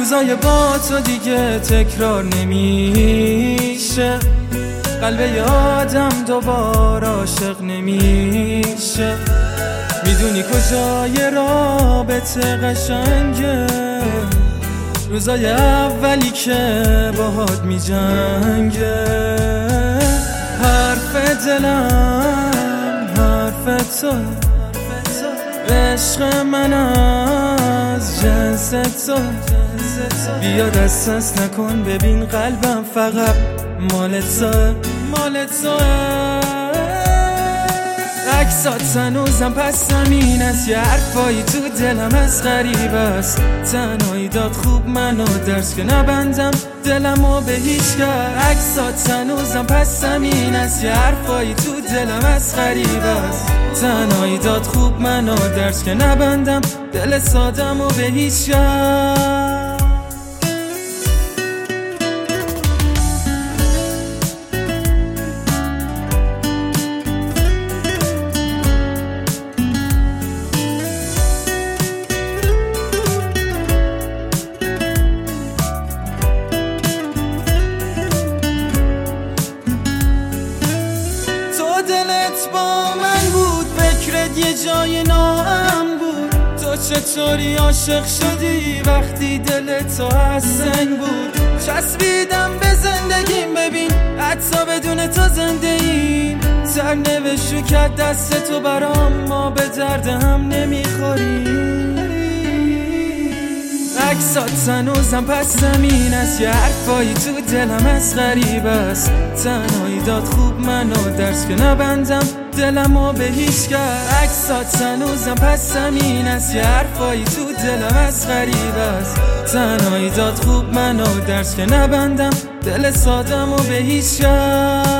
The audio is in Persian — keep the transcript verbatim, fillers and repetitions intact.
روزای با تو دیگه تکرار نمیشه، قلب آدم دوباره عاشق نمیشه. میدونی کجای رابطه قشنگه؟ روزای اولی که باهات میجنگه. حرف دلم حرف تو، عشق من از جنس تو. بیا دست دست نکن ببین قلبم فقط مال تو، مال تو. عکسات هنوزم پس زمین است، یه حرفایی تو دلم از غریب است. تنهایی داد خوب منو درس که نبندم دلمو به هیچ کرد. عکسات هنوزم پس زمین است، یه حرفایی تو دلم از غریب است. تنهایی داد خوب منو درس که نبندم دل سادمو به هیچ کرد. دلت با من بود، فکرت یه جای ناام بود. تو چطوری عاشق شدی وقتی دلت از سنگ بود؟ چسبیدم به زندگیم ببین حتی بدون تو زنده ایم. سرنوشت رو کرد دست تو برام، ما به درد هم نمیخوریم. عکسات هنوزم پس زمین است، یه حرفایی تو دلم از غریب است. تنهایی داد خوب منو درس که نبندم دلمو به هیچ کرد. عکسات هنوزم پس زمین است، یه حرفایی تو دلم از غریب است. تنهایی داد خوب منو درس که نبندم دل سادمو به هیچ کرد.